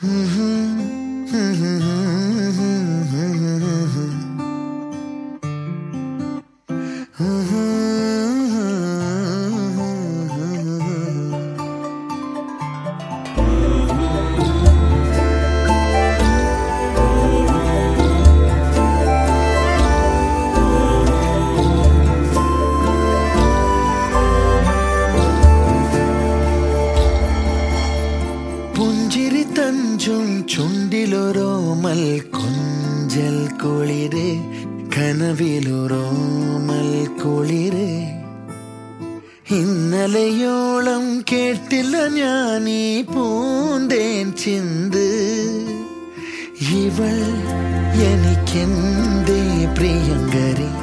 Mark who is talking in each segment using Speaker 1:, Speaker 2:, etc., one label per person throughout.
Speaker 1: പുഞ്ചിരി തഞ്ചും ചുണ്ടിലൊരോമൽ കൊഞ്ചൽ കുളിര് കനവിലൊരോമൽ കുളിര് ഇന്നലെയോളം കേട്ടില്ല ഞാനീ പൂന്തേൻ ചിന്ത് ഇവൾ എനിക്കെന്തേ പ്രിയങ്കരി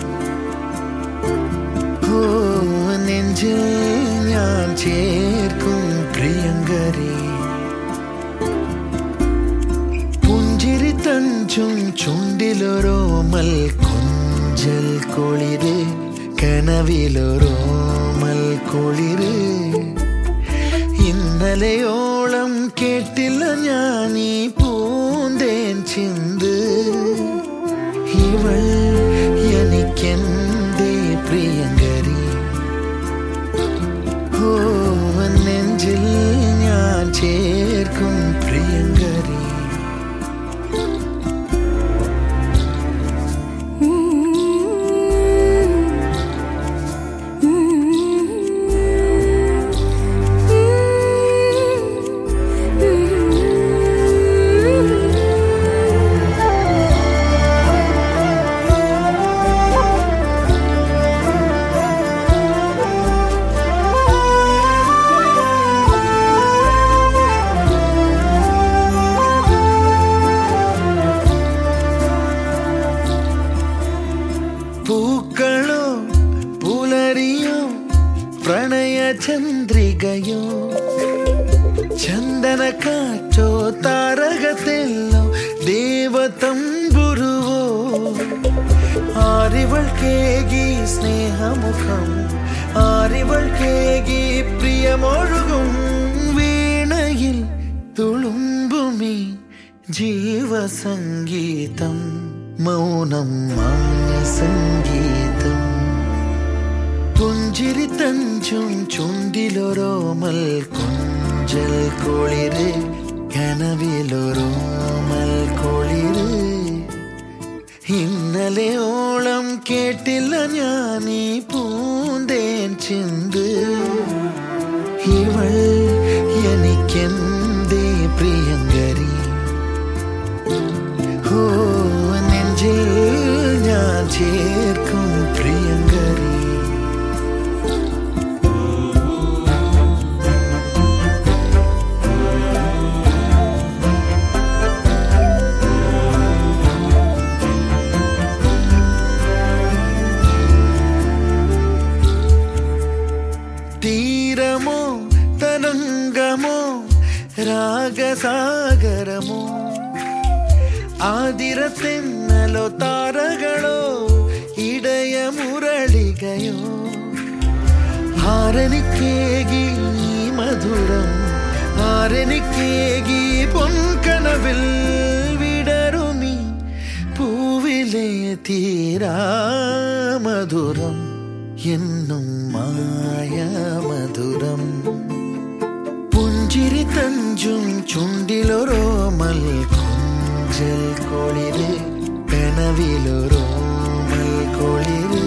Speaker 1: ഓ നെഞ്ചിൽ ഞാൻ ചേർക്കും പ്രിയങ്കരി പുഞ്ചിരി തഞ്ചും ചുണ്ടിലൊരോമൽ കൊഞ്ചൽ കുളിര് കനവിലൊരോമൽ കുളിര് ഇന്നലെയോളം കേട്ടില്ല ഞാനീ പൂന്തേൻ ചിന്ത് ഇവൾ എനിക്കെന്തേ പ്രിയങ്കരി ഓ നെഞ്ചിൽ ഞാൻ ചേർക്കും പ്രിയങ്കരി പൂക്കളോ പുലരിയോ പ്രണയചന്ദ്രികയോ ചന്ദന കാറ്റോ താരകത്തെല്ലോ ദേവതമ്പുരുവോ ആരിവൾ കേകി സ്നേഹമുഖം ആരിവൾ കേകി പ്രിയമൊഴുകും വീണയിൽ തുളുമ്പുമീ ജീവസംഗീതം മൗനം സംഗീതം പുഞ്ചിരി തഞ്ചും ചുണ്ടിലൊരോമൽ കൊഞ്ചൽ കുളിര് കനവിലൊരോമൽ കുളിര് ഇന്നലെയോളം കേട്ടില്ല ഞാനീ പൂന്തേൻ ചിന്ത് ഇവൾ എനിക്കെന്തേ പ്രിയങ്കരി ഓ നെഞ്ചിൽ ഞാൻ ചേർക്കും പ്രിയങ്കരി തീരമോ തരംഗമോ രാഗസാഗരമോ ആതിരത്തെന്നലോ താരകളോ ഇടയ മുരളികയോ ആരെനിക്കേകി മധുരം ആരെനിക്കേകി പൊൻകനവിൽ വിടരുമി പൂവിലെ തീരാ മധുരം എന്നും മായ മധുരം പുഞ്ചിരി തഞ്ചും ചുണ്ടിലൊരോമൽ കൊഞ്ചൽ കുളിര് കനവിലൊരോമൽ കുളിര്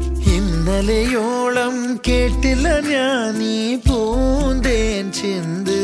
Speaker 1: ഇന്നലെയോളം കേട്ടില്ല ഞാനീ പൂന്തേൻ ചിന്ത്